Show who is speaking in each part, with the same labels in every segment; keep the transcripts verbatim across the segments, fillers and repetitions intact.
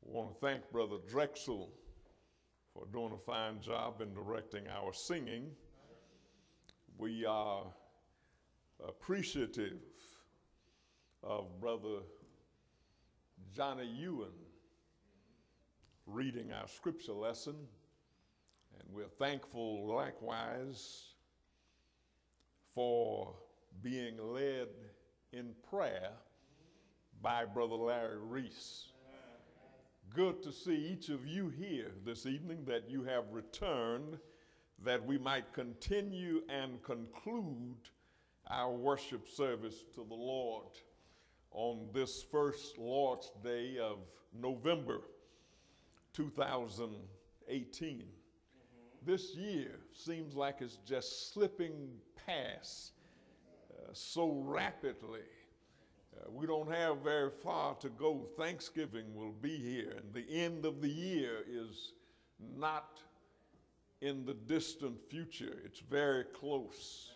Speaker 1: I want to thank Brother Drexel for doing a fine job in directing our singing. We are appreciative of Brother Johnny Ewan reading our scripture lesson, and we're thankful likewise for being led in prayer by Brother Larry Reese. Good to see each of you here this evening, that you have returned, that we might continue and conclude our worship service to the Lord on this first Lord's Day of November two thousand eighteen. Mm-hmm. This year seems like it's just slipping past uh, so rapidly. Uh, we don't have very far to go. Thanksgiving will be here, and the end of the year is not in the distant future. It's very close.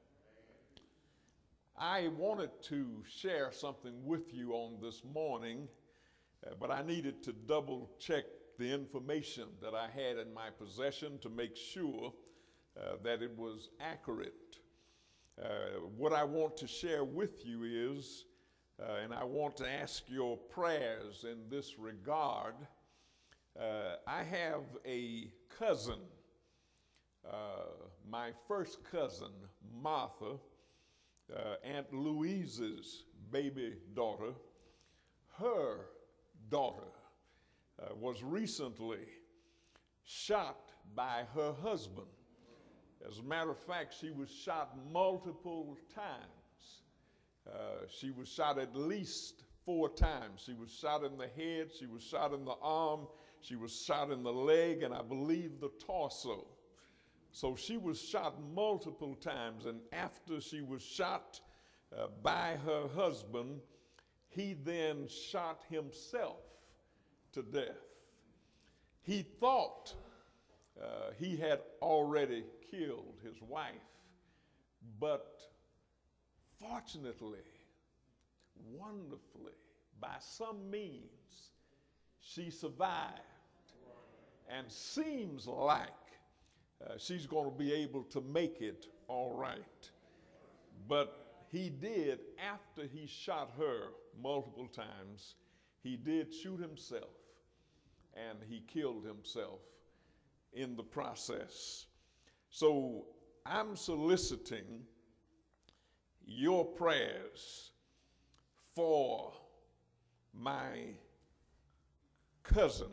Speaker 1: I wanted to share something with you on this morning, uh, but I needed to double check the information that I had in my possession to make sure uh, that it was accurate. Uh, what I want to share with you is Uh, and I want to ask your prayers in this regard. Uh, I have a cousin, uh, my first cousin, Martha, uh, Aunt Louise's baby daughter. Her daughter uh, was recently shot by her husband. As a matter of fact, she was shot multiple times. Uh, she was shot at least four times. She was shot in the head, she was shot in the arm, she was shot in the leg, and I believe the torso. So she was shot multiple times, and after she was shot uh, by her husband, he then shot himself to death. He thought uh, he had already killed his wife, but fortunately, wonderfully, by some means, she survived and seems like uh, she's going to be able to make it all right. But he did, after he shot her multiple times, he did shoot himself, and he killed himself in the process. So I'm soliciting your prayers for my cousin,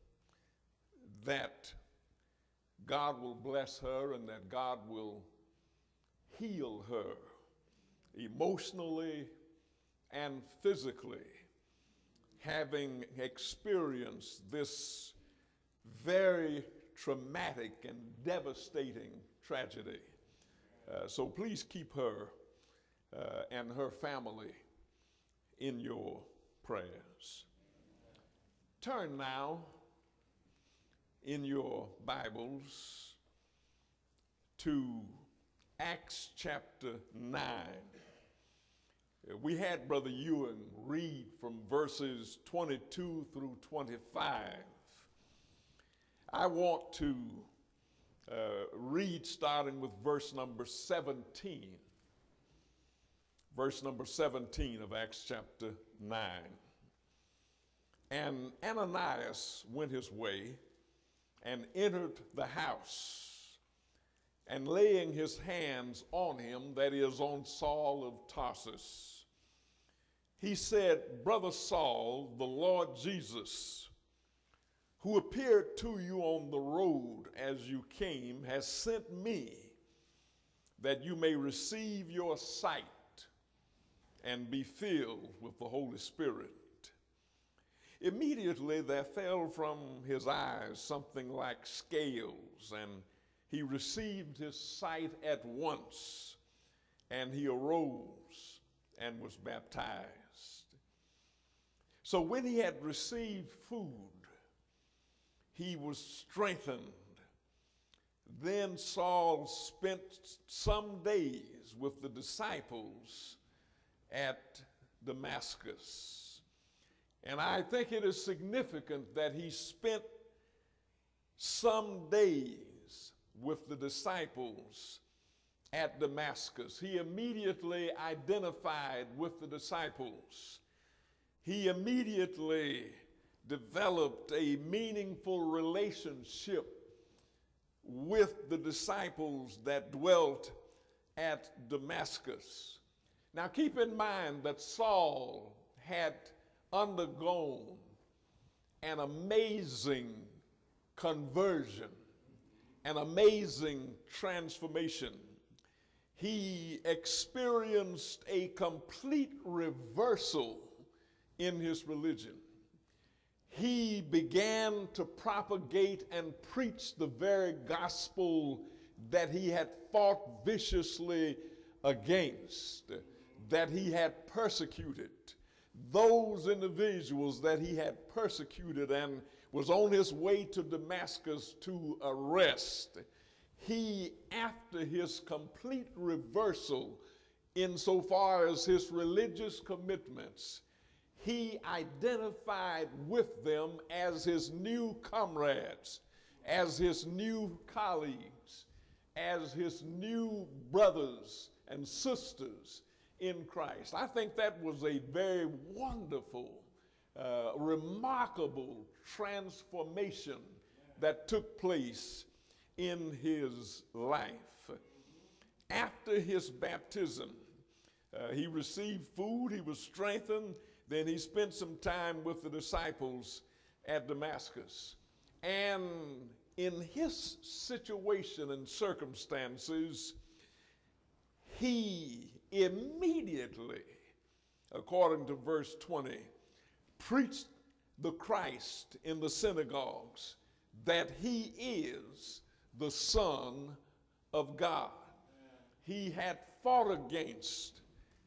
Speaker 1: that God will bless her and that God will heal her emotionally and physically, having experienced this very traumatic and devastating tragedy. Uh, so please keep her Uh, and her family in your prayers. Turn now in your Bibles to Acts chapter nine. Uh, we had Brother Ewan read from verses twenty-two through twenty-five. I want to uh, read starting with verse number seventeen. Verse number seventeen of Acts chapter nine. And Ananias went his way and entered the house, and laying his hands on him, that is, on Saul of Tarsus, he said, Brother Saul, the Lord Jesus, who appeared to you on the road as you came, has sent me that you may receive your sight and be filled with the Holy Spirit. Immediately there fell from his eyes something like scales, and he received his sight at once, and he arose and was baptized. So when he had received food, he was strengthened. Then Saul spent some days with the disciples at Damascus. And I think it is significant that he spent some days with the disciples at Damascus. He immediately identified with the disciples. He immediately developed a meaningful relationship with the disciples that dwelt at Damascus. Now keep in mind that Saul had undergone an amazing conversion, an amazing transformation. He experienced a complete reversal in his religion. He began to propagate and preach the very gospel that he had fought viciously against, that he had persecuted. Those individuals that he had persecuted and was on his way to Damascus to arrest, he, after his complete reversal insofar as his religious commitments, he identified with them as his new comrades, as his new colleagues, as his new brothers and sisters in Christ. I think that was a very wonderful, uh, remarkable transformation that took place in his life. After his baptism, uh, he received food, he was strengthened, then he spent some time with the disciples at Damascus. And in his situation and circumstances, he immediately, according to verse twenty, preached the Christ in the synagogues, that he is the Son of God. He had fought against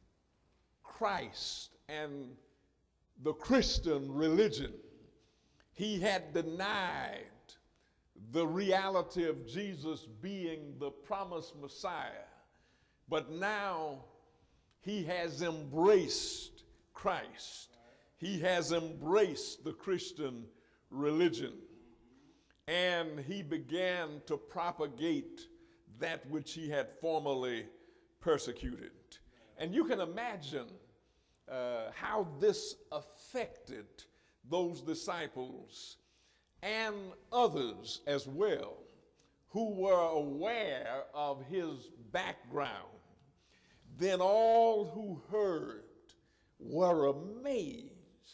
Speaker 1: Christ and the Christian religion. He had denied the reality of Jesus being the promised Messiah. But now he has embraced Christ. He has embraced the Christian religion. And he began to propagate that which he had formerly persecuted. And you can imagine uh, how this affected those disciples and others as well who were aware of his background. Then all who heard were amazed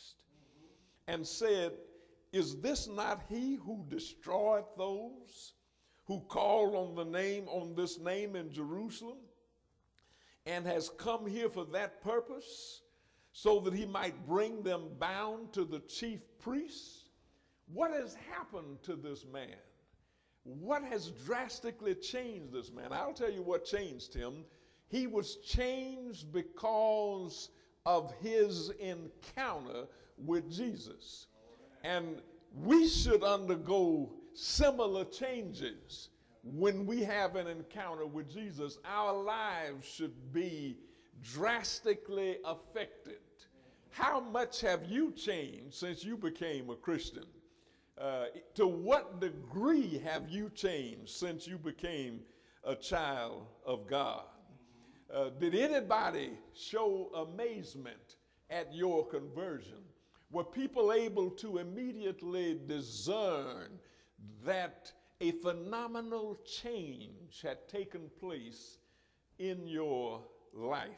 Speaker 1: and said, "Is this not he who destroyed those who called on the name, on this name in Jerusalem, and has come here for that purpose, so that he might bring them bound to the chief priests?" What has happened to this man? What has drastically changed this man? I'll tell you what changed him. He was changed because of his encounter with Jesus. And we should undergo similar changes when we have an encounter with Jesus. Our lives should be drastically affected. How much have you changed since you became a Christian? Uh, to what degree have you changed since you became a child of God? Uh, did anybody show amazement at your conversion? Were people able to immediately discern that a phenomenal change had taken place in your life?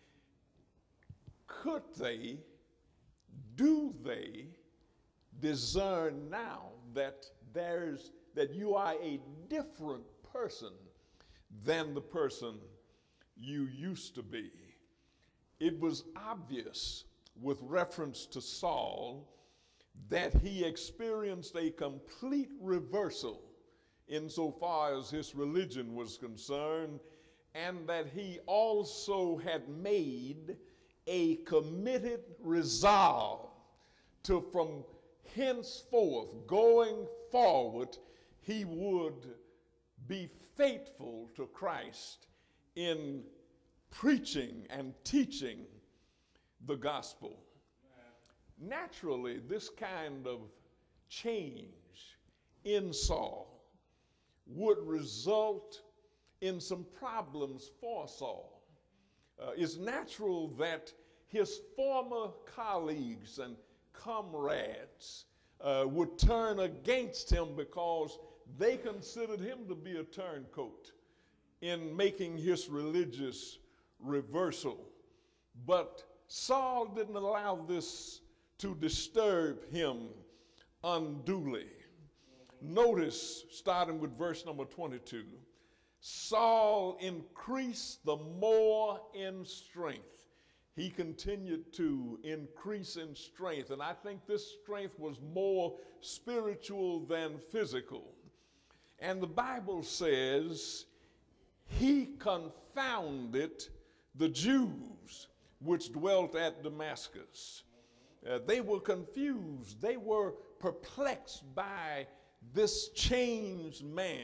Speaker 1: Could they, do they discern now that there's that you are a different person than the person you used to be? It was obvious with reference to Saul that he experienced a complete reversal insofar as his religion was concerned, and that he also had made a committed resolve to, from henceforth, going forward, he would be faithful to Christ in preaching and teaching the gospel. naturally, this kind of change in Saul would result in some problems for Saul. Uh, it's natural that his former colleagues and comrades uh, would turn against him because they considered him to be a turncoat in making his religious reversal. But Saul didn't allow this to disturb him unduly. Notice, starting with verse number twenty-two, Saul increased the more in strength. He continued to increase in strength, and I think this strength was more spiritual than physical. And the Bible says he confounded the Jews which dwelt at Damascus. Uh, they were confused. They were perplexed by this changed man,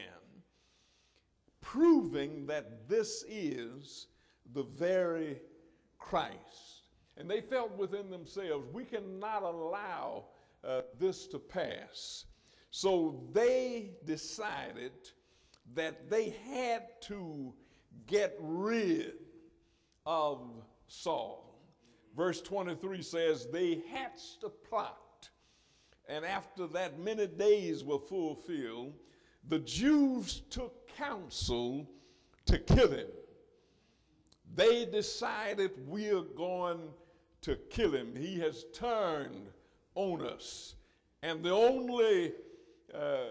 Speaker 1: proving that this is the very Christ. And they felt within themselves, we cannot allow uh, this to pass. So they decided that they had to get rid of Saul. Verse twenty-three says, they hatched a plot, and after that many days were fulfilled, the Jews took counsel to kill him. They decided, we are going to kill him. He has turned on us. And the only uh,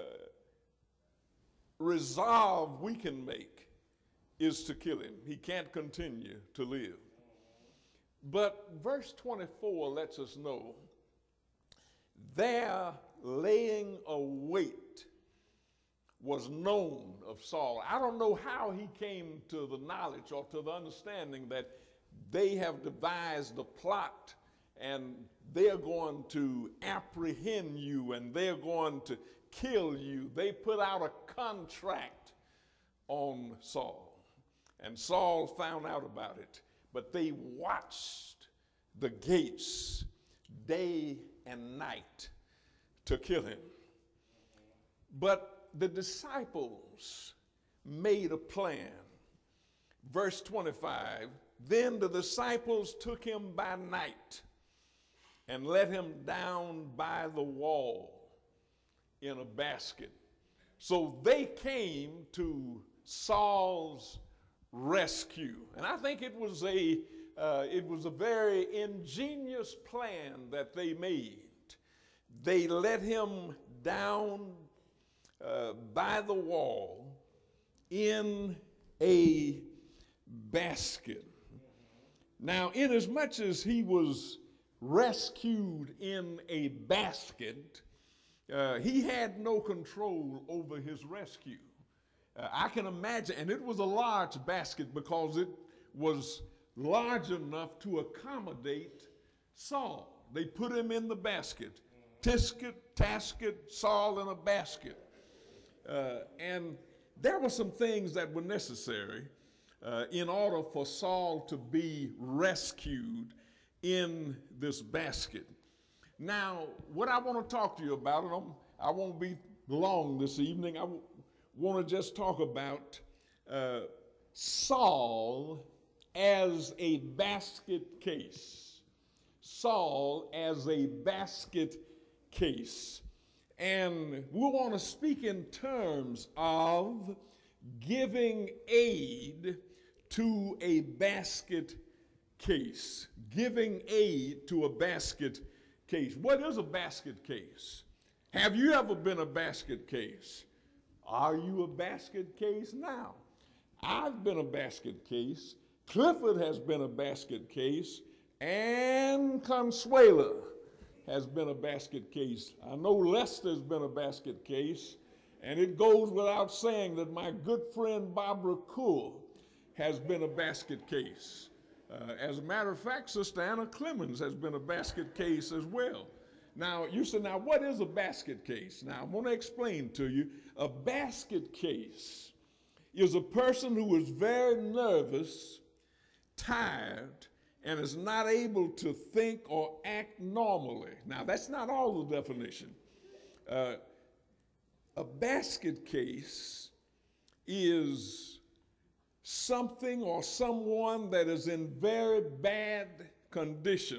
Speaker 1: resolve we can make is to kill him. He can't continue to live. But verse twenty-four lets us know their laying a wait was known of Saul. I don't know how he came to the knowledge or to the understanding that they have devised a plot and they're going to apprehend you and they're going to kill you. They put out a contract on Saul, and Saul found out about it. But they watched the gates day and night to kill him. But the disciples made a plan. Verse twenty-five, then the disciples took him by night and let him down by the wall in a basket. So they came to Saul's rescue. And I think it was a uh, it was a very ingenious plan that they made. They let him down uh, by the wall in a basket. Now, inasmuch as he was rescued in a basket, uh, he had no control over his rescue. Uh, I can imagine, and it was a large basket because it was large enough to accommodate Saul. They put him in the basket. Tisket, tasket, Saul in a basket. Uh, and there were some things that were necessary uh, in order for Saul to be rescued in this basket. Now, what I want to talk to you about, and I'm, I won't be long this evening, I w- want to just talk about uh, Saul as a basket case. Saul as a basket case. And we want to speak in terms of giving aid to a basket case. Giving aid to a basket case. What is a basket case? Have you ever been a basket case? Are you a basket case now? I've been a basket case. Clifford has been a basket case. And Consuela has been a basket case. I know Lester's been a basket case. And it goes without saying that my good friend Barbara Cool has been a basket case. Uh, as a matter of fact, Sister Anna Clemens has been a basket case as well. Now, you say, now what is a basket case? Now, I'm going to explain to you. A basket case is a person who is very nervous, tired, and is not able to think or act normally. Now, that's not all the definition. Uh, a basket case is something or someone that is in very bad condition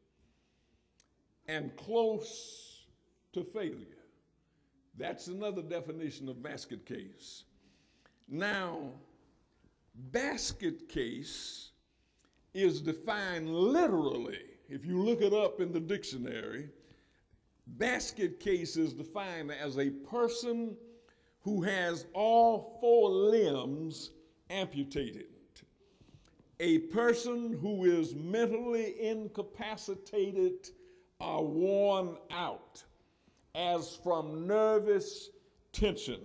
Speaker 1: and close to failure. That's another definition of basket case. Now, basket case is defined literally. If you look it up in the dictionary, basket case is defined as a person who has all four limbs amputated, a person who is mentally incapacitated or worn out as from nervous tension.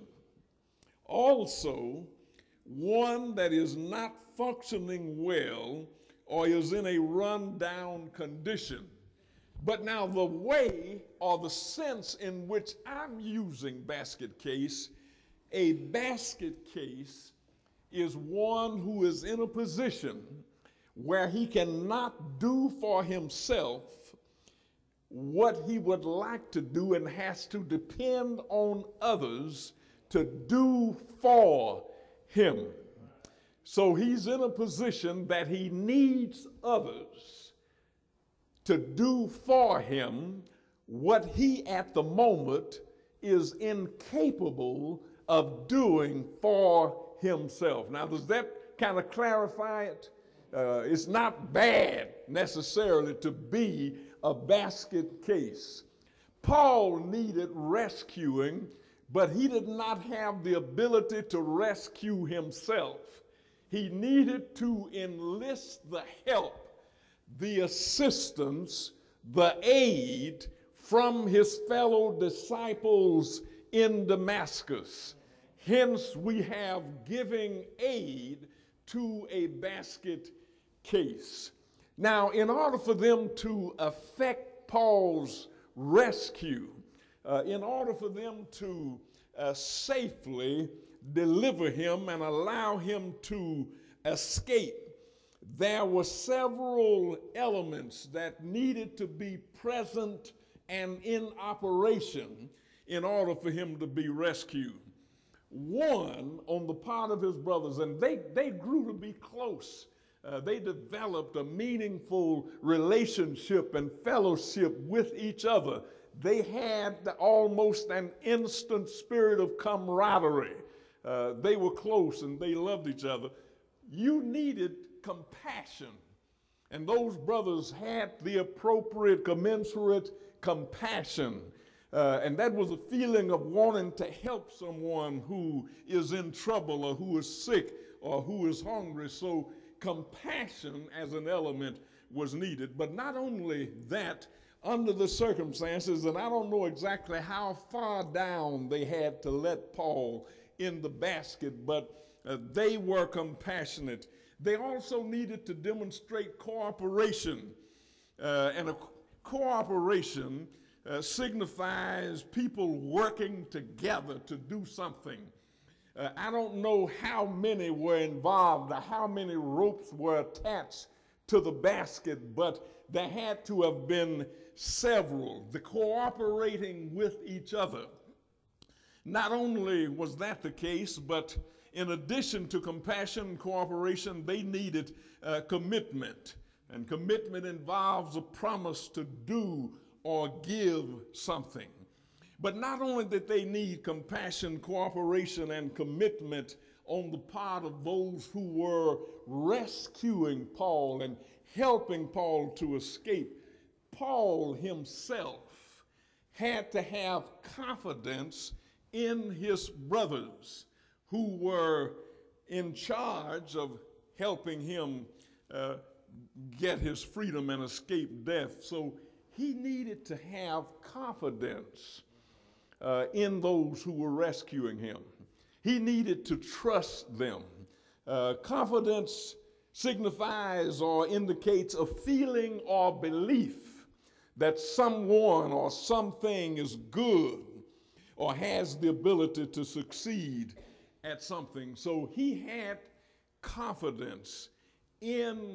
Speaker 1: Also, one that is not functioning well or is in a run-down condition. But now the way or the sense in which I'm using basket case, a basket case is one who is in a position where he cannot do for himself what he would like to do and has to depend on others to do for him. So he's in a position that he needs others to do for him what he at the moment is incapable of doing for himself. Now, does that kind of clarify it? Uh, it's not bad necessarily to be a basket case. Paul needed rescuing, but he did not have the ability to rescue himself. He needed to enlist the help, the assistance, the aid from his fellow disciples in Damascus. Hence, we have giving aid to a basket case. Now, in order for them to affect Paul's rescue, uh, in order for them to uh, safely deliver him and allow him to escape, there were several elements that needed to be present and in operation in order for him to be rescued. One, on the part of his brothers, and they, they grew to be close. Uh, they developed a meaningful relationship and fellowship with each other. They had the, almost an instant spirit of camaraderie. Uh, they were close and they loved each other. You needed compassion, and those brothers had the appropriate, commensurate compassion. Uh, and that was a feeling of wanting to help someone who is in trouble or who is sick or who is hungry. So compassion as an element was needed. But not only that, under the circumstances, and I don't know exactly how far down they had to let Paul in the basket, but uh, they were compassionate. They also needed to demonstrate cooperation. Uh, and a co- cooperation Uh, signifies people working together to do something. Uh, I don't know how many were involved or how many ropes were attached to the basket, but there had to have been several, the cooperating with each other. Not only was that the case, but in addition to compassion and cooperation, they needed uh, commitment. And commitment involves a promise to do or give something. But not only did they need compassion, cooperation, and commitment on the part of those who were rescuing Paul and helping Paul to escape, Paul himself had to have confidence in his brothers who were in charge of helping him uh, get his freedom and escape death. So he needed to have confidence uh, in those who were rescuing him. He needed to trust them. Uh, confidence signifies or indicates a feeling or belief that someone or something is good or has the ability to succeed at something. So he had confidence in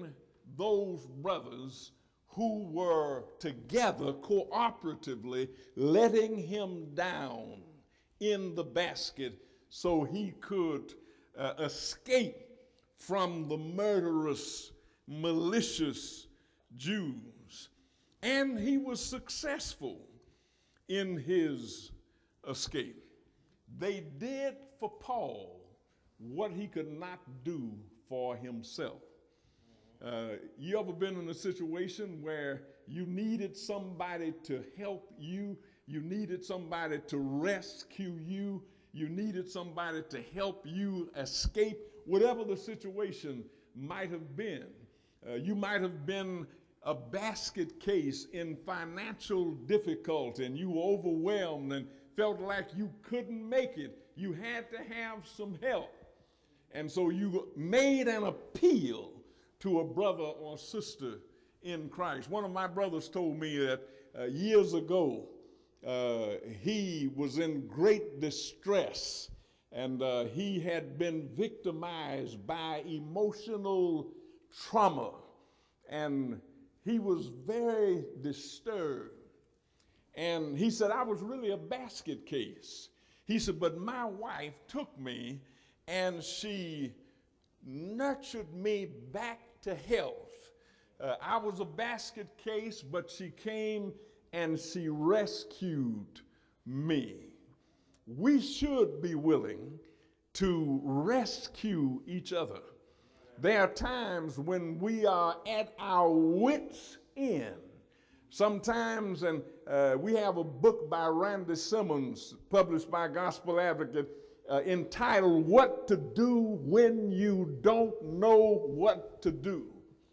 Speaker 1: those brothers who were together cooperatively letting him down in the basket so he could uh, escape from the murderous, malicious Jews. And he was successful in his escape. They did for Paul what he could not do for himself. Uh, you ever been in a situation where you needed somebody to help you, you needed somebody to rescue you, you needed somebody to help you escape whatever the situation might have been? Uh, you might have been a basket case in financial difficulty and you were overwhelmed and felt like you couldn't make it. You had to have some help. And so you made an appeal to a brother or sister in Christ. One of my brothers told me that uh, years ago uh, he was in great distress and uh, he had been victimized by emotional trauma and he was very disturbed. And he said, I was really a basket case. He said, but my wife took me and she nurtured me back to health. Uh, I was a basket case, but she came and she rescued me. We should be willing to rescue each other. There are times when we are at our wits' end. Sometimes, and uh, we have a book by Randy Simmons, published by Gospel Advocate, uh, entitled, What to Do When You Don't Know What to Do.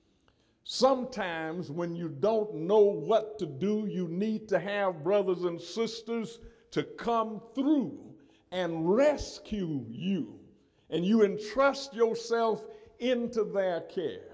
Speaker 1: Sometimes when you don't know what to do, you need to have brothers and sisters to come through and rescue you. And you entrust yourself into their care.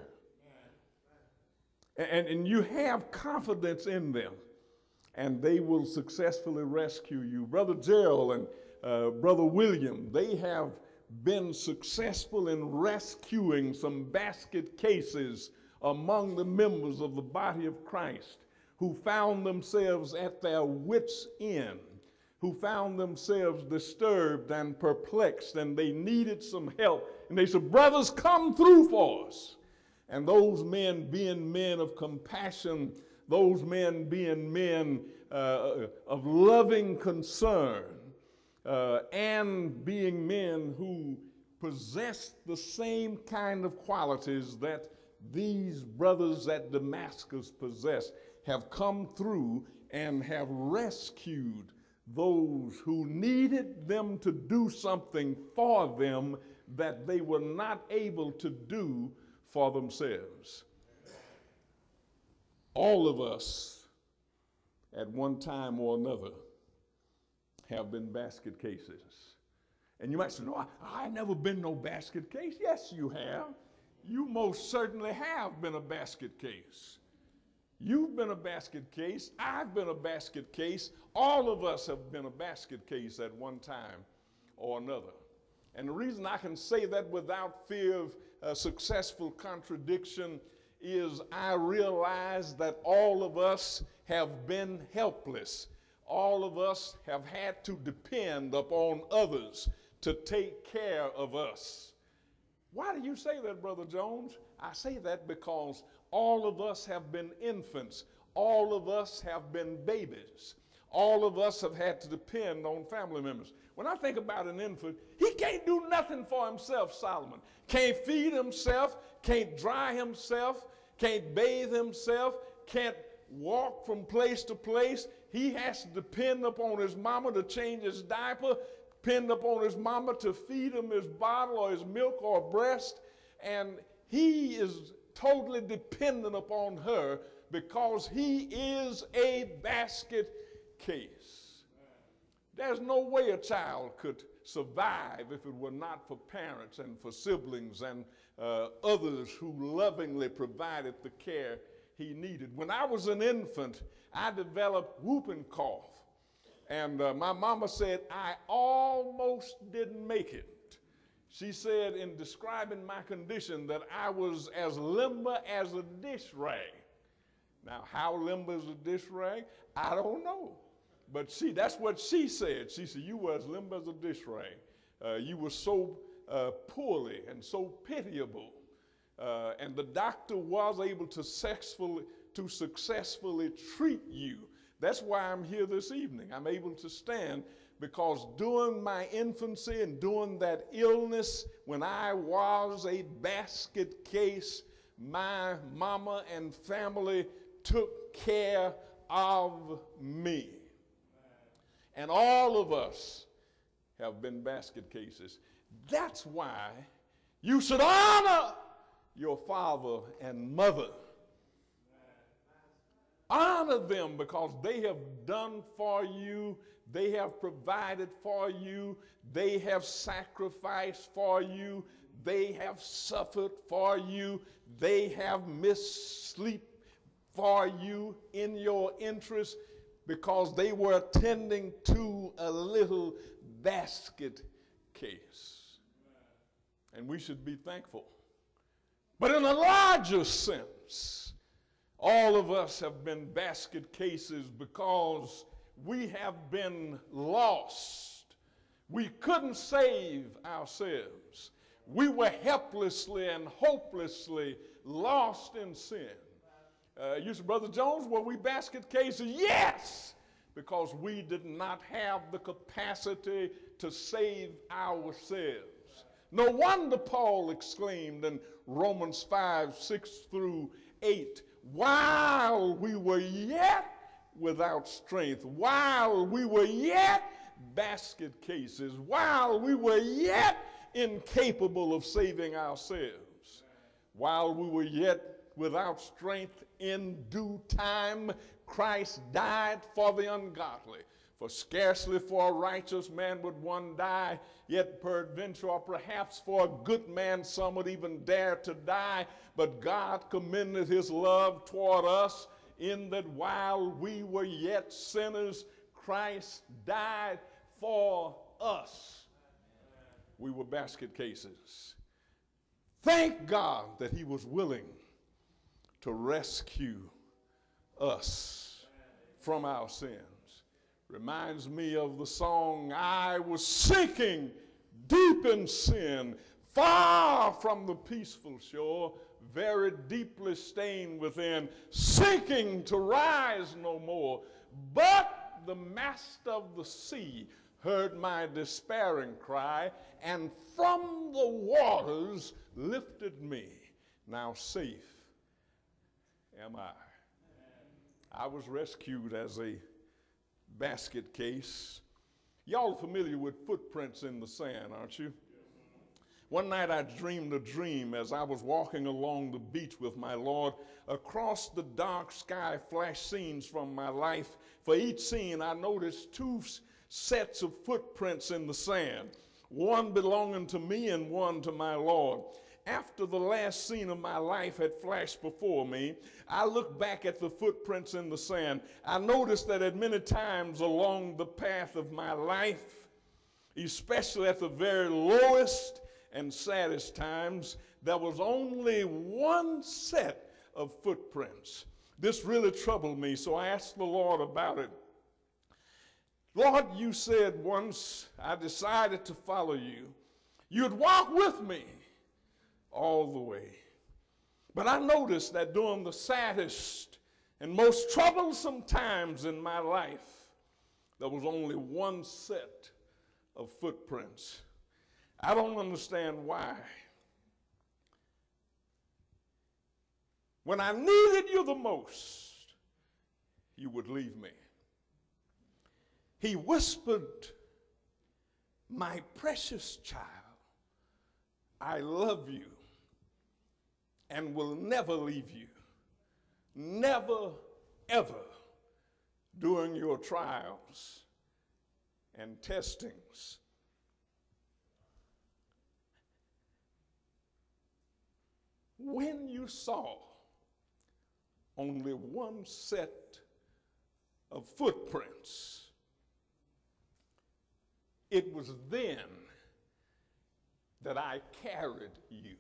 Speaker 1: And, and you have confidence in them, and they will successfully rescue you. Brother Gerald and uh, Brother William, they have been successful in rescuing some basket cases among the members of the body of Christ who found themselves at their wits' end, who found themselves disturbed and perplexed, and they needed some help. And they said, brothers, come through for us. And those men being men of compassion, those men being men uh, of loving concern, uh, and being men who possessed the same kind of qualities that these brothers at Damascus possessed, have come through and have rescued those who needed them to do something for them that they were not able to do for themselves. All of us at one time or another have been basket cases. And you might say, no, I, I never been no basket case. Yes, you have. You most certainly have been a basket case. You've been a basket case. I've been a basket case. All of us have been a basket case at one time or another. And the reason I can say that without fear of uh, successful contradiction is I realize that all of us have been helpless. All of us have had to depend upon others to take care of us. Why do you say that, Brother Jones? I say that because all of us have been infants. All of us have been babies. All of us have had to depend on family members. When I think about an infant, he can't do nothing for himself, Solomon. Can't feed himself, can't dry himself, can't bathe himself, can't walk from place to place. He has to depend upon his mama to change his diaper, depend upon his mama to feed him his bottle or his milk or breast, and he is totally dependent upon her because he is a basket case. There's no way a child could survive if it were not for parents and for siblings and uh, others who lovingly provided the care he needed. When I was an infant, I developed whooping cough. And uh, my mama said I almost didn't make it. She said in describing my condition that I was as limber as a dish rag. Now, how limber is a dish rag? I don't know. But she, that's what she said. She said, you were as limber as a dish rag. Uh, you were so uh, poorly and so pitiable. Uh, and the doctor was able to successfully, to successfully treat you. That's why I'm here this evening. I'm able to stand because during my infancy and during that illness, when I was a basket case, my mama and family took care of me. And all of us have been basket cases. That's why you should honor your father and mother. Honor them because they have done for you, they have provided for you, they have sacrificed for you, they have suffered for you, they have missed sleep for you in your interest because they were attending to a little basket case. And we should be thankful. But in a larger sense, all of us have been basket cases because we have been lost. We couldn't save ourselves. We were helplessly and hopelessly lost in sin. Uh, you said, Brother Jones, were we basket cases? Yes, because we did not have the capacity to save ourselves. No wonder Paul exclaimed in Romans five, six through eight, while we were yet without strength, while we were yet basket cases, while we were yet incapable of saving ourselves, while we were yet without strength, in due time Christ died for the ungodly. For scarcely for a righteous man would one die, yet peradventure, or perhaps for a good man some would even dare to die. But God commended his love toward us in that while we were yet sinners, Christ died for us. We were basket cases. Thank God that he was willing to rescue us from our sins. Reminds me of the song, I was sinking deep in sin, far from the peaceful shore, very deeply stained within, sinking to rise no more. But the master of the sea heard my despairing cry, and from the waters lifted me. Now safe am I. I was rescued as a basket case. Y'all familiar with footprints in the sand, aren't you? One night I dreamed a dream as I was walking along the beach with my Lord. Across the dark sky flashed scenes from my life. For each scene I noticed two sets of footprints in the sand, one belonging to me and one to my Lord. After the last scene of my life had flashed before me, I looked back at the footprints in the sand. I noticed that at many times along the path of my life, especially at the very lowest and saddest times, there was only one set of footprints. This really troubled me, so I asked the Lord about it. Lord, you said once I decided to follow you, you'd walk with me all the way. But I noticed that during the saddest and most troublesome times in my life, there was only one set of footprints. I don't understand why. When I needed you the most, you would leave me. He whispered, my precious child, I love you and will never leave you. Never, ever during your trials and testings. When you saw only one set of footprints, it was then that I carried you.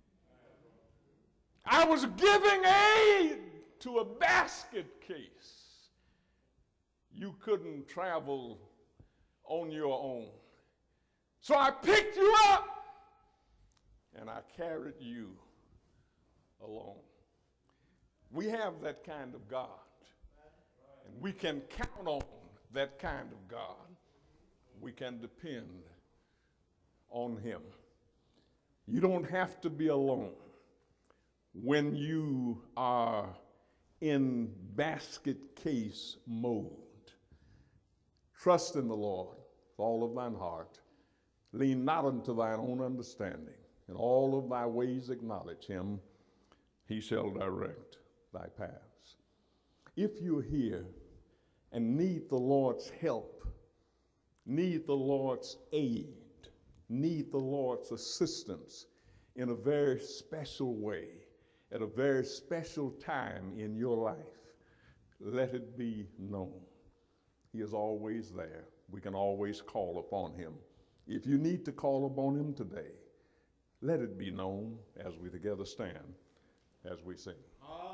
Speaker 1: I was giving aid to a basket case. You couldn't travel on your own. So I picked you up and I carried you along. We have that kind of God. And we can count on that kind of God. We can depend on him. You don't have to be alone when you are in basket case mode. Trust in the Lord with all of thine heart. Lean not unto thine own understanding. In all of thy ways acknowledge him. He shall direct thy paths. If you're here and need the Lord's help, need the Lord's aid, need the Lord's assistance in a very special way, at a very special time in your life, let it be known. He is always there. We can always call upon him. If you need to call upon him today, let it be known as we together stand, as we sing.